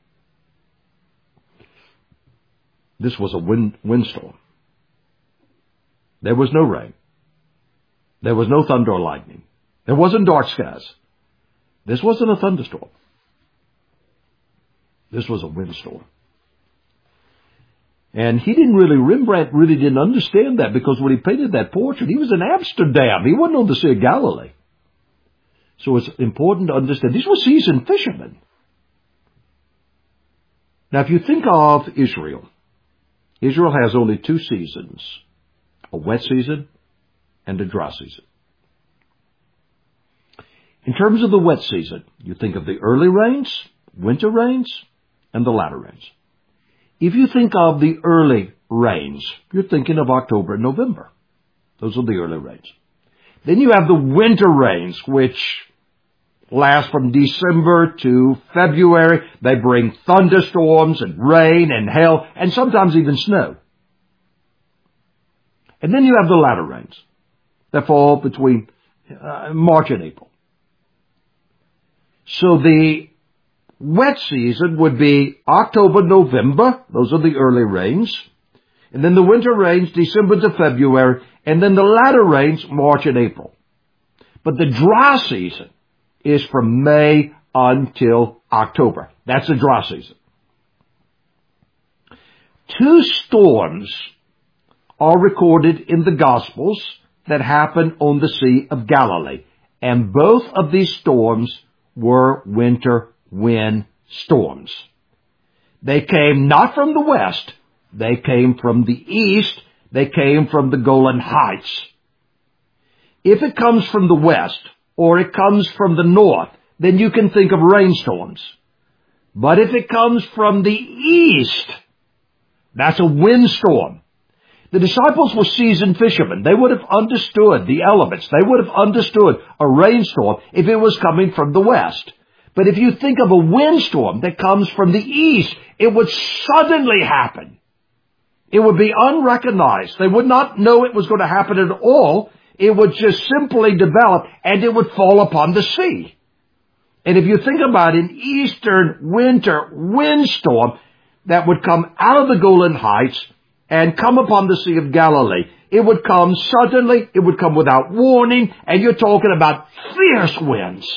This was a wind, windstorm. There was no rain. There was no thunder or lightning. There wasn't dark skies. This wasn't a thunderstorm. This was a windstorm. And he didn't really, Rembrandt really didn't understand that, because when he painted that portrait, he was in Amsterdam. He wasn't on the Sea of Galilee. So it's important to understand, these were seasoned fishermen. Now, if you think of Israel, Israel has only two seasons, a wet season and a dry season. In terms of the wet season, you think of the early rains, winter rains, and the latter rains. If you think of the early rains, you're thinking of October and November. Those are the early rains. Then you have the winter rains, which last from December to February. They bring thunderstorms and rain and hail and sometimes even snow. And then you have the latter rains that fall between uh, March and April. So the wet season would be October, November. Those are the early rains. And then the winter rains, December to February. And then the latter rains, March and April. But the dry season is from May until October. That's the dry season. Two storms are recorded in the Gospels that happened on the Sea of Galilee. And both of these storms were winter wind storms. They came not from the west. They came from the east. They came from the Golan Heights. If it comes from the west or it comes from the north, then you can think of rainstorms. But if it comes from the east, that's a windstorm. The disciples were seasoned fishermen. They would have understood the elements. They would have understood a rainstorm if it was coming from the west. But if you think of a windstorm that comes from the east, it would suddenly happen. It would be unrecognized. They would not know it was going to happen at all. It would just simply develop, and it would fall upon the sea. And if you think about an eastern winter windstorm that would come out of the Golan Heights and come upon the Sea of Galilee, it would come suddenly, it would come without warning, and you're talking about fierce winds.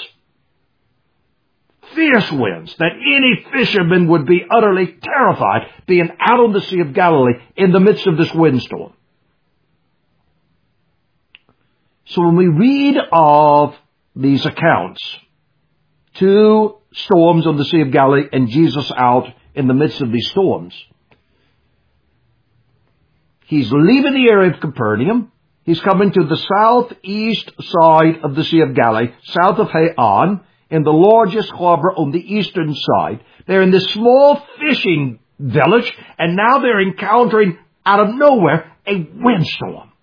Fierce winds that any fisherman would be utterly terrified being out on the Sea of Galilee in the midst of this windstorm. So when we read of these accounts, two storms on the Sea of Galilee and Jesus out in the midst of these storms, he's leaving the area of Capernaum. He's coming to the southeast side of the Sea of Galilee, south of Haon, in the largest harbor on the eastern side. They're in this small fishing village, and now they're encountering, out of nowhere, a windstorm.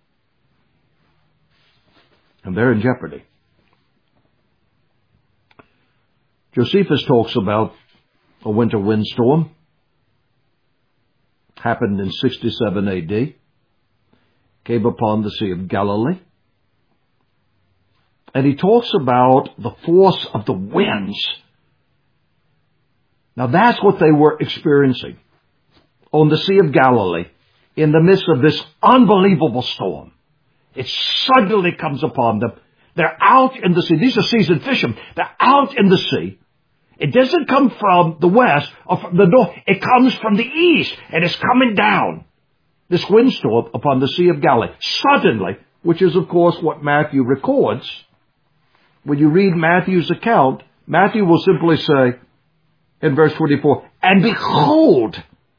And they're in jeopardy. Josephus talks about a winter windstorm. Happened in sixty-seven A D. Came upon the Sea of Galilee. And he talks about the force of the winds. Now that's what they were experiencing on the Sea of Galilee in the midst of this unbelievable storm. It suddenly comes upon them. They're out in the sea. These are seasoned fishermen. They're out in the sea. It doesn't come from the west or from the north. It comes from the east, and it's coming down. This windstorm upon the Sea of Galilee. Suddenly, which is of course what Matthew records. When you read Matthew's account, Matthew will simply say in verse twenty-four, and behold,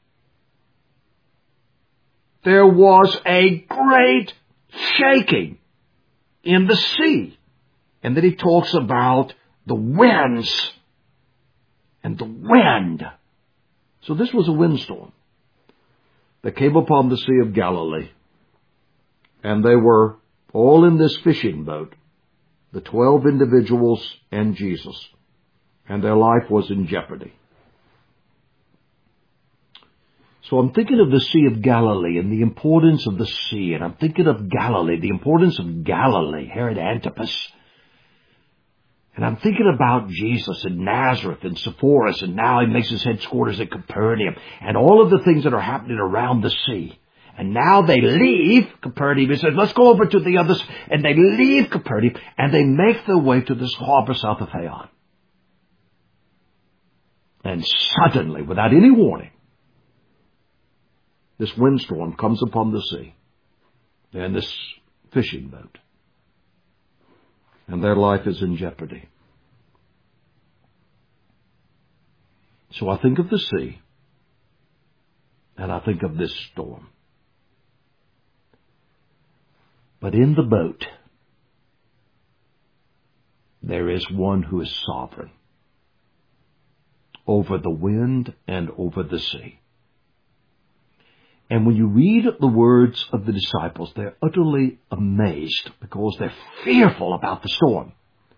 there was a great shaking in the sea. And then he talks about the winds and the wind. So this was a windstorm that came upon the Sea of Galilee. And they were all in this fishing boat, the twelve individuals and Jesus. And their life was in jeopardy. So I'm thinking of the Sea of Galilee and the importance of the sea, and I'm thinking of Galilee, the importance of Galilee, Herod Antipas. And I'm thinking about Jesus in Nazareth and Sepphoris, and now he makes his headquarters at Capernaum, and all of the things that are happening around the sea. And now they leave Capernaum. He says, let's go over to the others. And they leave Capernaum, and they make their way to this harbor south of Haon. And suddenly, without any warning, this windstorm comes upon the sea. And this fishing boat. And their life is in jeopardy. So I think of the sea. And I think of this storm. But in the boat, there is one who is sovereign over the wind and over the sea. And when you read the words of the disciples, they're utterly amazed because they're fearful about the storm.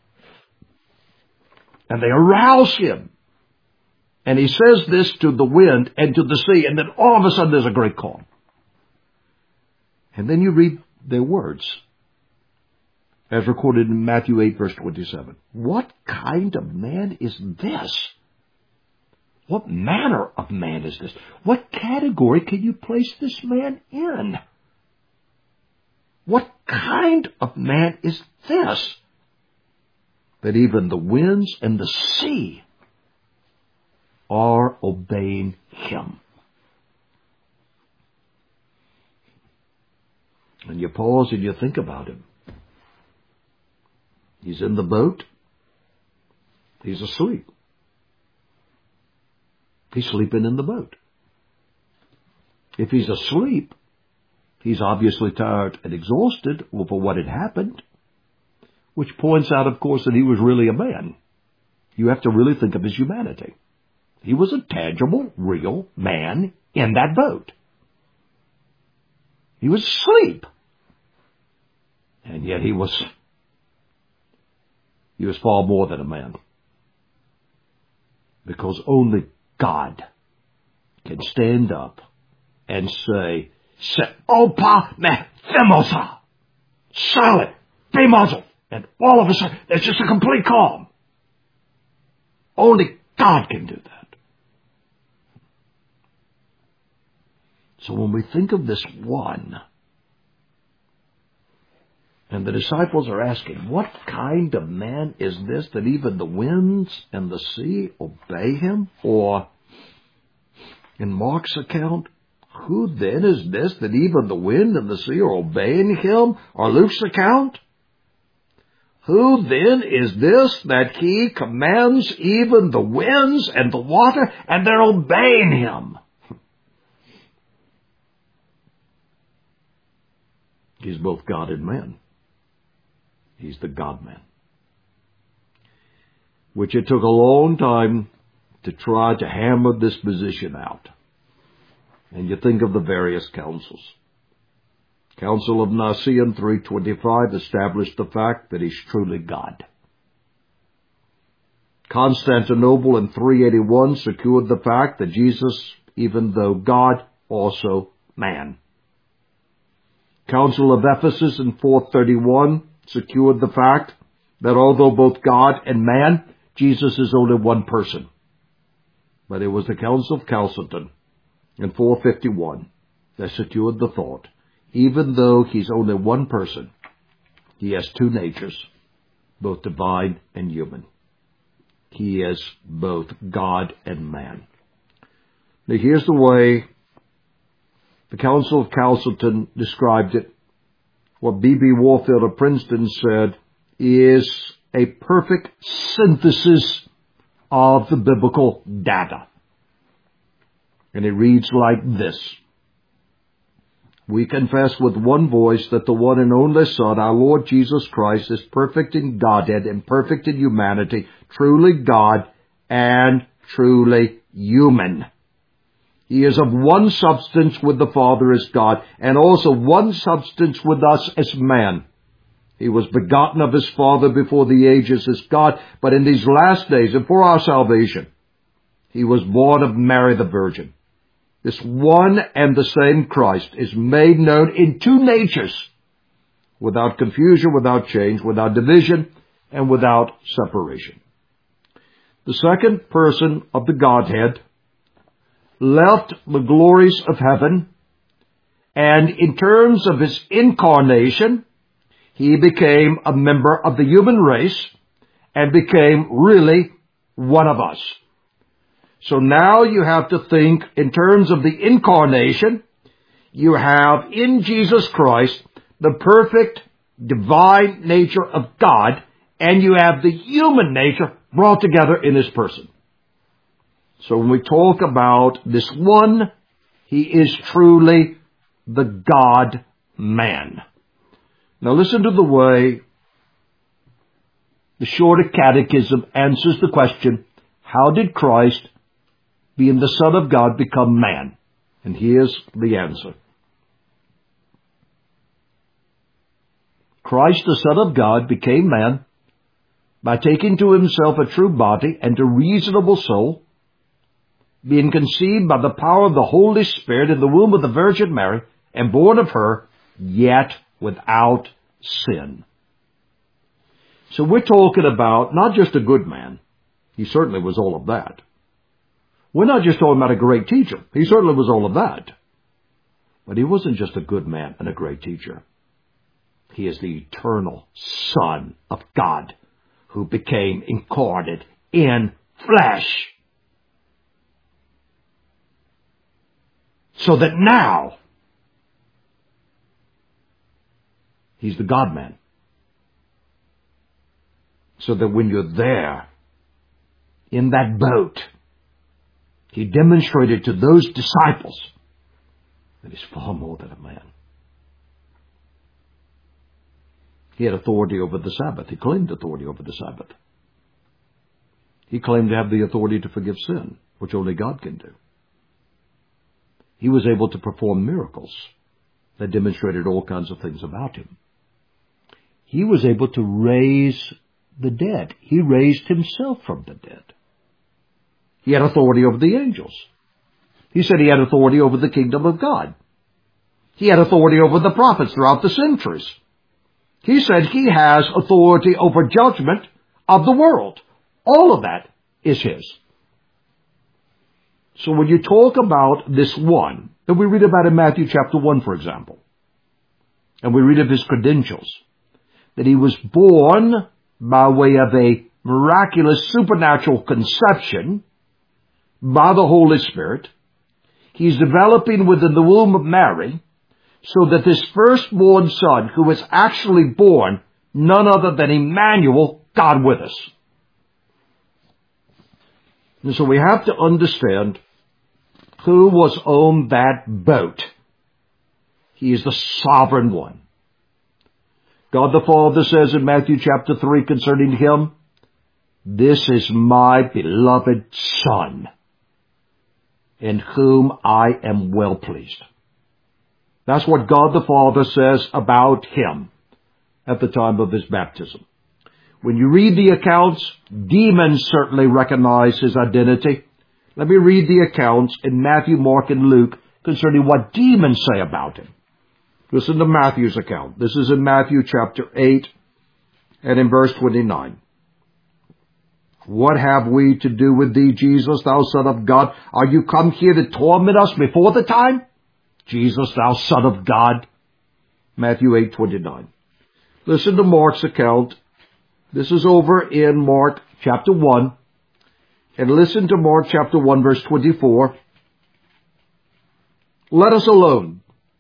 And they arouse him. And he says this to the wind and to the sea, and then all of a sudden there's a great calm. And then you read their words, as recorded in Matthew eight, verse twenty-seven. What kind of man is this? What manner of man is this? What category can you place this man in? What kind of man is this? That even the winds and the sea are obeying him. And you pause and you think about him. He's in the boat. He's asleep. He's sleeping in the boat. If he's asleep, he's obviously tired and exhausted over what had happened, which points out, of course, that he was really a man. You have to really think of his humanity. He was a tangible, real man in that boat. He was asleep. And yet he was, he was far more than a man. Because only God can stand up and say, Opa me femosa. Silent. Be muzzled. And all of a sudden, there's just a complete calm. Only God can do that. So when we think of this one, and the disciples are asking, what kind of man is this that even the winds and the sea obey him? Or, in Mark's account, who then is this that even the wind and the sea are obeying him? Or Luke's account, who then is this that he commands even the winds and the water, and they're obeying him? He's both God and man. He's the God-man. Which it took a long time to try to hammer this position out. And you think of the various councils. Council of Nicaea in three twenty-five established the fact that he's truly God. Constantinople in three eighty-one secured the fact that Jesus, even though God, also man. Council of Ephesus in four thirty-one secured the fact that although both God and man, Jesus is only one person. But it was the Council of Chalcedon in four fifty-one that secured the thought, even though he's only one person, he has two natures, both divine and human. He is both God and man. Now here's the way the Council of Chalcedon described it. What B B Warfield of Princeton said is a perfect synthesis of the biblical data. And it reads like this. We confess with one voice that the one and only Son, our Lord Jesus Christ, is perfect in Godhead and perfect in humanity, truly God and truly human. He is of one substance with the Father as God, and also one substance with us as man. He was begotten of his Father before the ages as God, but in these last days and for our salvation, he was born of Mary the Virgin. This one and the same Christ is made known in two natures, without confusion, without change, without division, and without separation. The second person of the Godhead left the glories of heaven, and in terms of his incarnation, he became a member of the human race and became really one of us. So now you have to think in terms of the incarnation. You have in Jesus Christ the perfect divine nature of God, and you have the human nature brought together in his person. So when we talk about this one, he is truly the God-man. Now listen to the way the Shorter Catechism answers the question, how did Christ, being the Son of God, become man? And here's the answer. Christ, the Son of God, became man by taking to himself a true body and a reasonable soul, being conceived by the power of the Holy Spirit in the womb of the Virgin Mary, and born of her, yet without sin. So we're talking about not just a good man. He certainly was all of that. We're not just talking about a great teacher. He certainly was all of that. But he wasn't just a good man and a great teacher. He is the eternal Son of God who became incarnate in flesh. So that now, he's the God-man. So that when you're there, in that boat, he demonstrated to those disciples that he's far more than a man. He had authority over the Sabbath. He claimed authority over the Sabbath. He claimed to have the authority to forgive sin, which only God can do. He was able to perform miracles that demonstrated all kinds of things about him. He was able to raise the dead. He raised himself from the dead. He had authority over the angels. He said he had authority over the kingdom of God. He had authority over the prophets throughout the centuries. He said he has authority over judgment of the world. All of that is his. So when you talk about this one, that we read about in Matthew chapter one, for example, and we read of his credentials, that he was born by way of a miraculous supernatural conception by the Holy Spirit. He's developing within the womb of Mary, so that this firstborn son, who was actually born, none other than Emmanuel, God with us. And so we have to understand who was on that boat. He is the sovereign one. God the Father says in Matthew chapter three concerning him, "This is my beloved Son, in whom I am well pleased." That's what God the Father says about him at the time of his baptism. When you read the accounts, demons certainly recognize his identity. Let me read the accounts in Matthew, Mark, and Luke concerning what demons say about him. Listen to Matthew's account. This is in Matthew chapter eight and in verse twenty-nine. "What have we to do with thee, Jesus, thou Son of God? Are you come here to torment us before the time? Jesus, thou Son of God." Matthew eight twenty-nine. Listen to Mark's account. This is over in Mark chapter one. And listen to Mark chapter one, verse twenty-four. "Let us alone.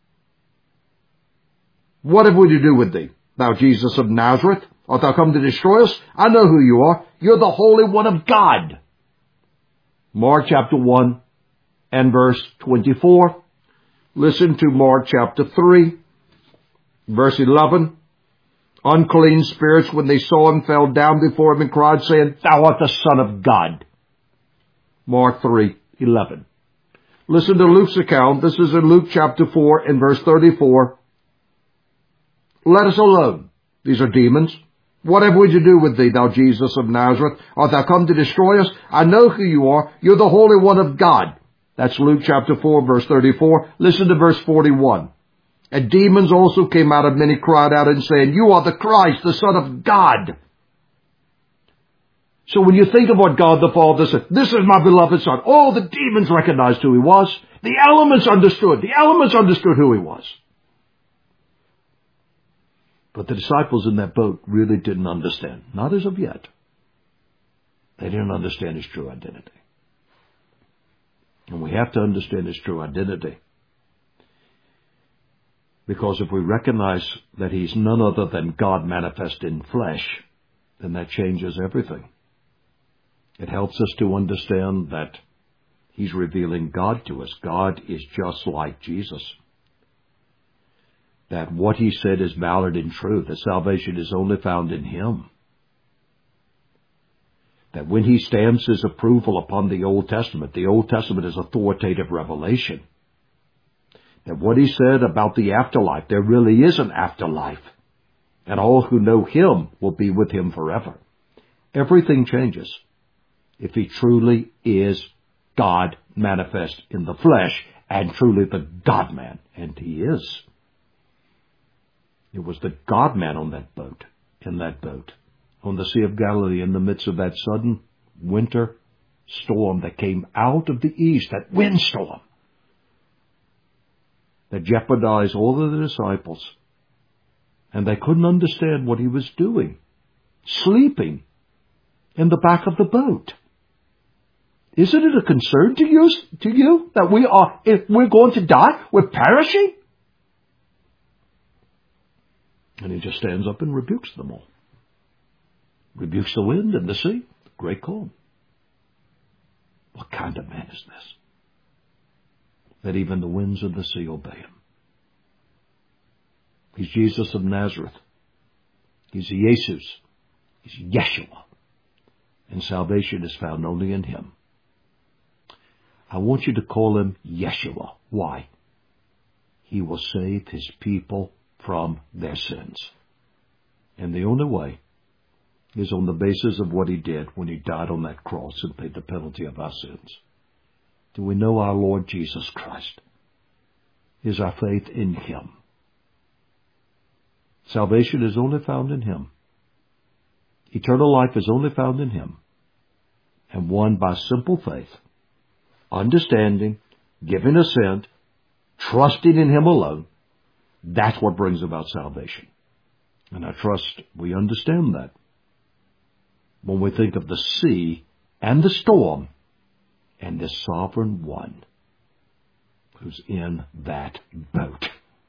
What have we to do with thee, thou Jesus of Nazareth? Art thou come to destroy us? I know who you are. You're the Holy One of God." Mark chapter one and verse twenty-four. Listen to Mark chapter three, verse eleven. "Unclean spirits, when they saw him, fell down before him and cried, saying, Thou art the Son of God." Mark three eleven. Listen to Luke's account. This is in Luke chapter four and verse thirty-four. "Let us alone." These are demons. "What have we to do with thee, thou Jesus of Nazareth? Art thou come to destroy us? I know who you are. You're the Holy One of God." That's Luke chapter four, verse thirty-four. Listen to verse forty-one. And demons also came out of many, cried out and saying, you are the Christ, the Son of God. So when you think of what God the Father said, this is my beloved Son, all the demons recognized who he was. The elements understood. The elements understood who he was. But the disciples in that boat really didn't understand. Not as of yet. They didn't understand his true identity. And we have to understand his true identity. Because if we recognize that he's none other than God manifest in flesh, then that changes everything. It helps us to understand that he's revealing God to us. God is just like Jesus. That what he said is valid and true. That salvation is only found in him. That when he stamps his approval upon the Old Testament, the Old Testament is authoritative revelation. That what he said about the afterlife, there really is an afterlife. And all who know him will be with him forever. Everything changes if he truly is God manifest in the flesh and truly the God-man. And he is. It was the God-man on that boat, in that boat, on the Sea of Galilee in the midst of that sudden winter storm that came out of the east, that windstorm that jeopardized all of the disciples. And they couldn't understand what he was doing, sleeping in the back of the boat. Isn't it a concern to you, to you that we are, if we're going to die, we're perishing? And he just stands up and rebukes them all. Rebukes the wind and the sea. Great calm. What kind of man is this? That even the winds of the sea obey him. He's Jesus of Nazareth. He's Jesus. He's Yeshua. And salvation is found only in him. I want you to call him Yeshua. Why? He will save his people from their sins. And the only way is on the basis of what he did when he died on that cross and paid the penalty of our sins. Do we know our Lord Jesus Christ? Is our faith in him? Salvation is only found in him. Eternal life is only found in him. And won by simple faith, understanding, giving assent, trusting in him alone. That's what brings about salvation. And I trust we understand that. When we think of the sea and the storm and the sovereign one who's in that boat.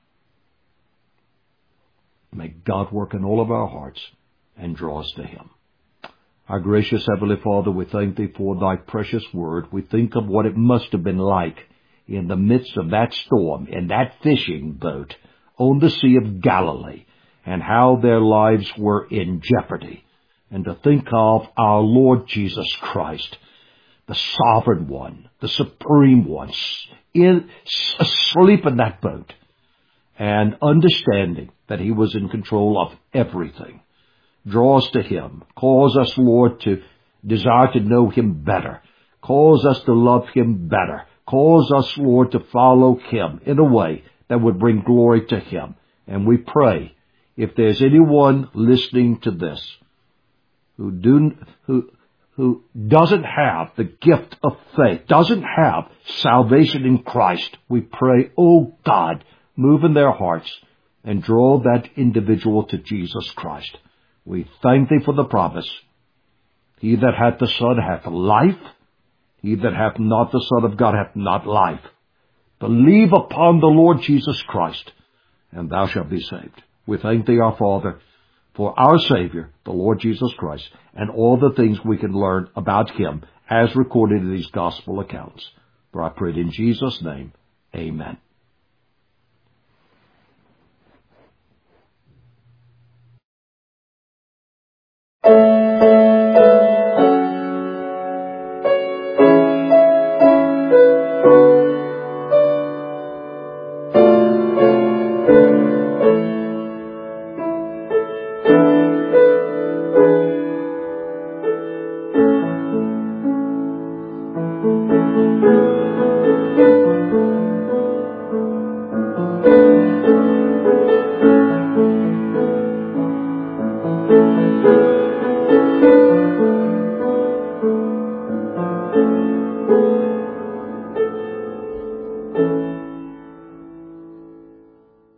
May God work in all of our hearts and draw us to him. Our gracious Heavenly Father, we thank thee for thy precious word. We think of what it must have been like in the midst of that storm, in that fishing boat on the Sea of Galilee, and how their lives were in jeopardy. And to think of our Lord Jesus Christ, the sovereign one, the supreme one, in, asleep in that boat, and understanding that he was in control of everything. Draw us to him. Cause us, Lord, to desire to know him better. Cause us to love him better. Cause us, Lord, to follow him in a way that would bring glory to him. And we pray, if there's anyone listening to this who do, who, who doesn't have the gift of faith, doesn't have salvation in Christ, we pray, oh God, move in their hearts and draw that individual to Jesus Christ. We thank thee for the promise. He that hath the Son hath life. He that hath not the Son of God hath not life. Believe upon the Lord Jesus Christ, and thou shalt be saved. We thank thee, our Father, for our Savior, the Lord Jesus Christ, and all the things we can learn about him as recorded in these gospel accounts. For I pray it in Jesus' name, amen.